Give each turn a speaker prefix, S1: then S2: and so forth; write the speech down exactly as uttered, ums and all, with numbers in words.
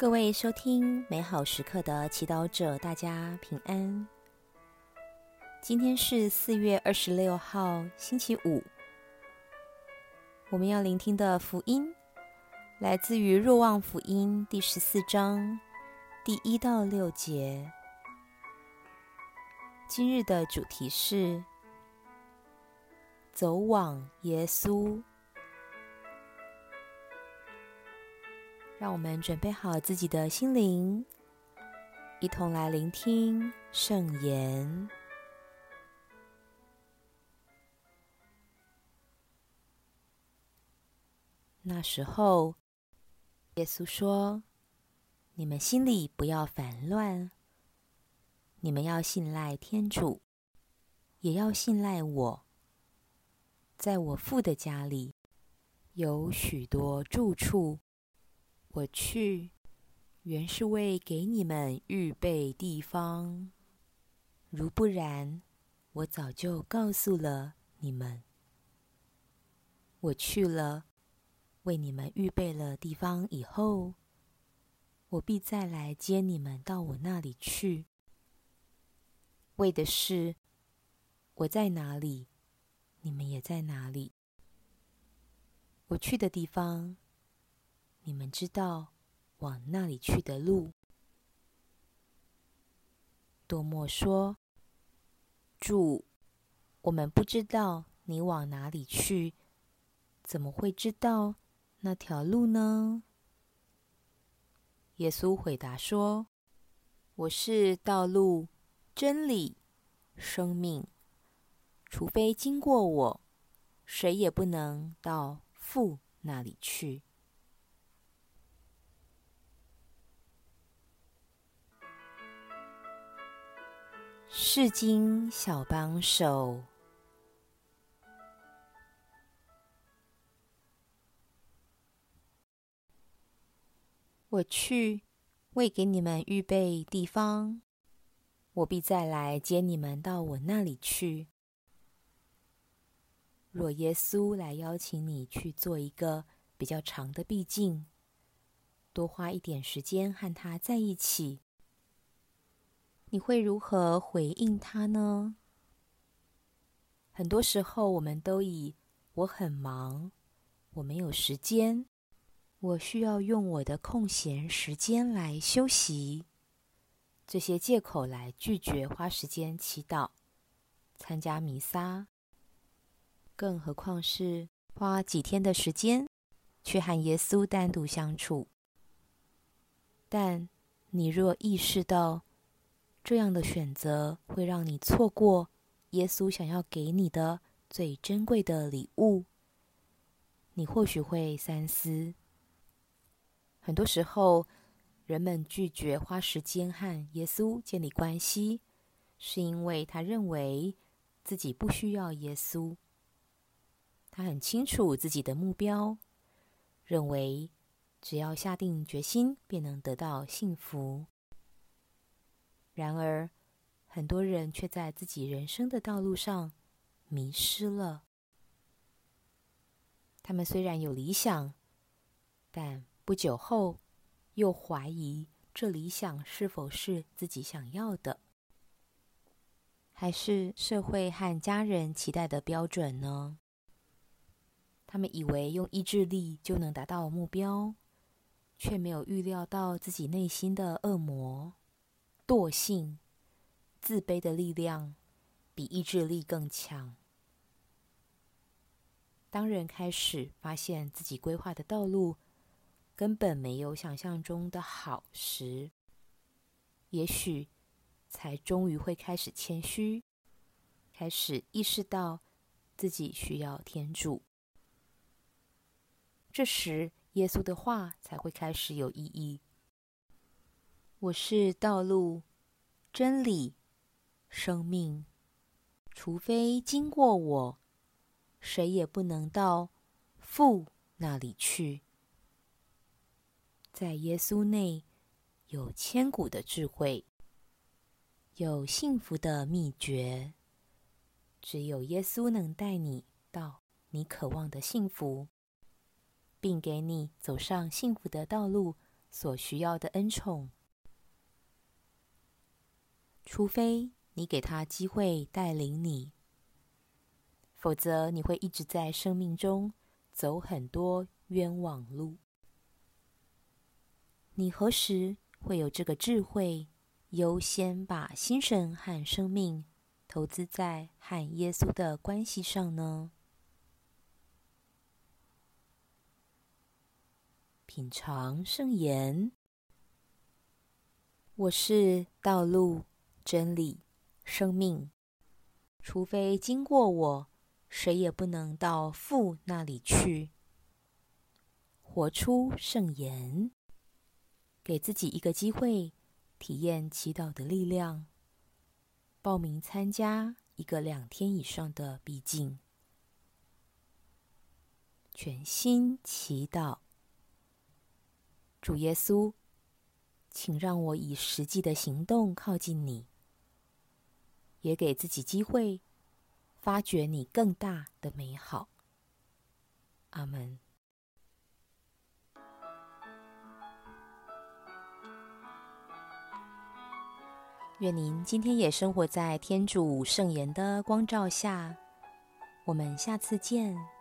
S1: 各位收听美好时刻的祈祷者，大家平安。今天是四月二十六号，星期五。我们要聆听的福音来自于若望福音第十四章第一到六节。今日的主题是走往耶稣。让我们准备好自己的心灵，一同来聆听圣言。那时候，耶稣说：“你们心里不要烦乱，你们要信赖天主，也要信赖我。在我父的家里有许多住处。我去，原是为给你们预备地方。如不然，我早就告诉了你们。我去了，为你们预备了地方以后，我必再来接你们到我那里去。为的是，我在哪里，你们也在哪里。我去的地方，你们知道往那里去的路。”多默说：“主，我们不知道你往哪里去，怎么会知道那条路呢？”耶稣回答说：“我是道路、真理、生命，除非经过我，谁也不能到父那里去。”释经小帮手。我去，为给你们预备地方，我必再来接你们到我那里去。若耶稣来邀请你去做一个比较长的避静，多花一点时间和他在一起，你会如何回应他呢？很多时候，我们都以我很忙，我没有时间，我需要用我的空闲时间来休息，这些借口来拒绝花时间祈祷、参加弥撒，更何况是花几天的时间去和耶稣单独相处。但你若意识到这样的选择会让你错过耶稣想要给你的最珍贵的礼物，你或许会三思。很多时候，人们拒绝花时间和耶稣建立关系，是因为他认为自己不需要耶稣。他很清楚自己的目标，认为只要下定决心便能得到幸福。然而，很多人却在自己人生的道路上迷失了。他们虽然有理想，但不久后又怀疑这理想是否是自己想要的，还是社会和家人期待的标准呢？他们以为用意志力就能达到目标，却没有预料到自己内心的恶魔、惰性、自卑的力量比意志力更强。当人开始发现自己规划的道路根本没有想象中的好时，也许才终于会开始谦虚，开始意识到自己需要天主。这时，耶稣的话才会开始有意义。我是道路、真理、生命，除非经过我，谁也不能到父那里去。在耶稣内有千古的智慧，有幸福的秘诀，只有耶稣能带你到你渴望的幸福，并给你走上幸福的道路所需要的恩宠，除非你给他机会带领你，否则你会一直在生命中走很多冤枉路。你何时会有这个智慧，优先把心神和生命投资在和耶稣的关系上呢？品尝圣言，我是道路、真理、生命，除非经过我，谁也不能到父那里去。活出圣言，给自己一个机会，体验祈祷的力量。报名参加一个两天以上的避静，全心祈祷。主耶稣，请让我以实际的行动靠近你，也给自己机会发掘你更大的美好。阿们。愿您今天也生活在天主圣言的光照下，我们下次见。